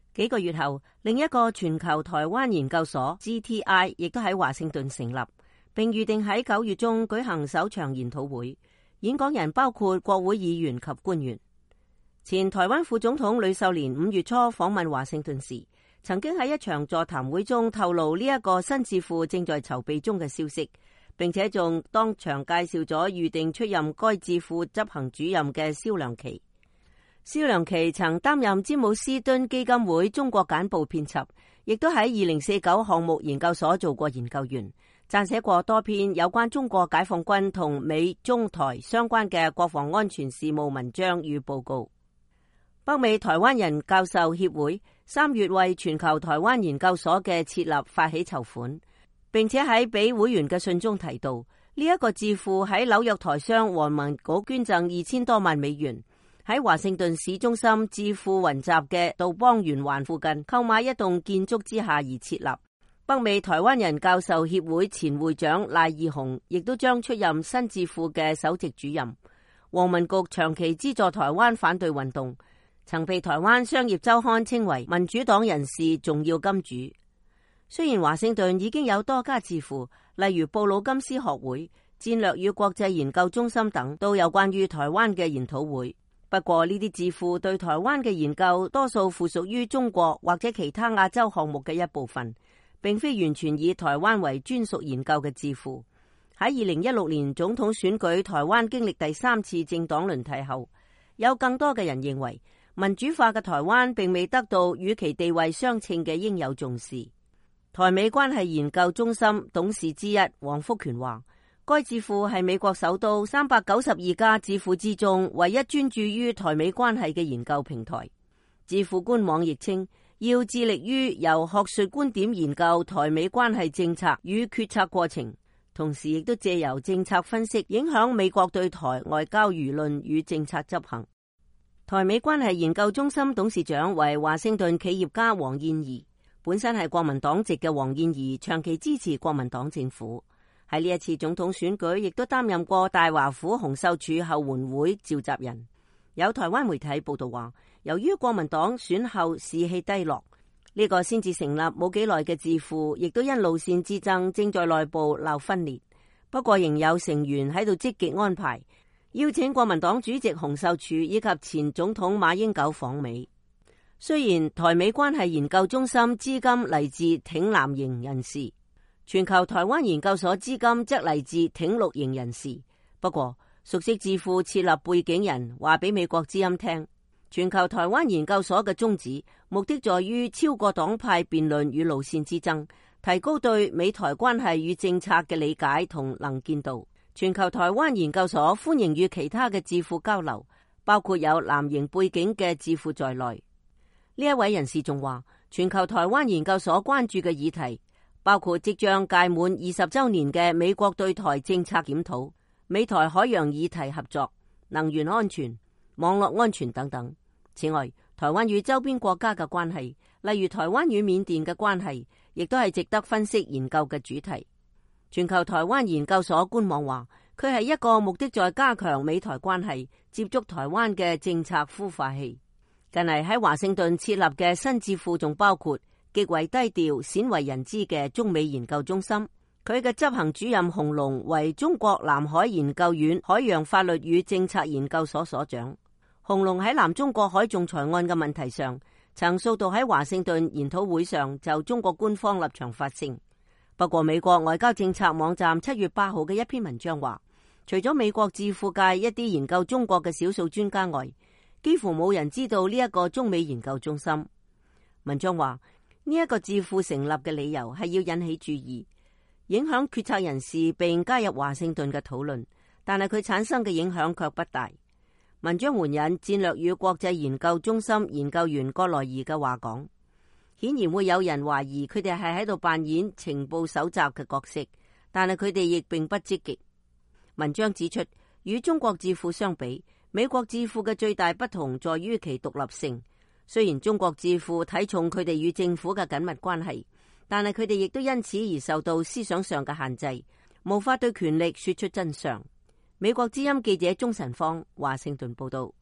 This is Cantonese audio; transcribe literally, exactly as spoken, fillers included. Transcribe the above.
幾個月後，另一個全球台灣研究所 G T I 亦都喺華盛頓成立，並預定喺九月中舉行首場研討會，演講人包括國會議員及官員。前台灣副總統呂秀蓮五月初訪問華盛頓時，曾經喺一場座談會中透露呢一個新智庫正在籌備中嘅消息，並且仲當場介紹咗預定出任該智庫執行主任嘅蕭良琪。蕭良琪曾擔任詹姆斯敦基金會中國簡報編輯，亦都喺二零四九項目研究所做過研究員，撰寫過多篇有關中國解放軍同美中台相關嘅國防安全事務文章與報告。北美台灣人教授協會三月為全球台灣研究所嘅設立發起籌款，並且喺俾會員嘅信中提到，呢、這、一個智庫喺紐約台商黃文局捐贈二千多萬美元，喺華盛頓市中心智庫雲集嘅杜邦圓環附近購買一棟建築之下而設立。北美台灣人教授協會前會長賴義雄亦都將出任新智庫嘅首席主任。黃文局長期資助台灣反對運動，曾被台灣商業週刊稱為民主黨人士重要金主。雖然華盛頓已經有多家智庫，例如布魯金斯學會、戰略與國際研究中心等，都有關於台灣嘅研討會。不過呢啲智庫對台灣嘅研究多數附屬於中國或者其他亞洲項目嘅一部分，並非完全以台灣為專屬研究嘅智庫。喺二零一六年總統選舉，台灣經歷第三次政黨輪替後，有更多嘅人認為民主化嘅台灣並未得到與其地位相稱嘅應有重視。台美關係研究中心董事之一黃福權話，該智庫係美國首都三百九十二家智庫之中唯一專注於台美關係嘅研究平台。智庫官網亦稱，要致力於由學術觀點研究台美關係政策與決策過程，同時亦都借由政策分析影響美國對台外交輿論與政策執行。台美關係研究中心董事長為華盛頓企業家黃燕儀，本身係國民黨籍嘅黃燕儀長期支持國民黨政府，喺呢一次總統選舉亦都擔任過大華府洪秀柱後援會召集人。有台灣媒體報道話，由於國民黨選後士氣低落，呢、這個先至成立冇幾耐嘅智庫亦都因路線之爭正在內部鬧分裂。不過仍有成員喺度積極安排邀請國民黨主席洪秀柱以及前總統馬英九訪美。雖然台美關係研究中心資金嚟自挺藍營人士，全球台灣研究所資金則嚟自挺綠營人士。不過熟悉智庫設立背景人話俾美國之音聽，全球台灣研究所嘅宗旨目的在於超過黨派辯論與路線之爭，提高對美台關係與政策嘅理解同能見度。全球台灣研究所歡迎與其他嘅智庫交流，包括有藍營背景嘅智庫在內。呢一位人士仲話，全球台灣研究所關注嘅議題包括即將屆滿二十週年嘅美國對台政策檢討、美台海洋議題合作、能源安全、網絡安全等等。此外，台灣與周邊國家嘅關係，例如台灣與緬甸嘅關係，亦都係值得分析研究嘅主題。全球台灣研究所官網話，佢係一個目的在加強美台關係、接觸台灣嘅政策孵化器。近嚟喺華盛頓設立嘅新智庫仲包括極為低調、鮮為人知嘅中美研究中心，佢嘅執行主任洪龍為中國南海研究院海洋法律與政策研究所所長。洪龍喺南中國海仲裁案嘅問題上，曾數度喺華盛頓研討會上就中國官方立場發聲。不過美國外交政策網站七月八號嘅一篇文章話，除咗美國智庫界一啲研究中國嘅少數專家外，幾乎冇人知道呢一個中美研究中心。文章話，呢一個智庫成立嘅理由係要引起注意，影響決策人士並加入華盛頓嘅討論，但係佢產生嘅影響卻不大。文章援引戰略與國際研究中心研究員郭來儀嘅話講，顯然會有人懷疑佢哋係喺度扮演情報搜集嘅角色，但係佢哋亦並不積極。文章指出，與中國智庫相比，美國智庫嘅最大不同在於其獨立性。雖然中國智庫睇重佢哋與政府嘅緊密關係，但係佢哋亦都因此而受到思想上嘅限制，無法對權力說出真相。美國之音記者鍾晨芳華盛頓報道。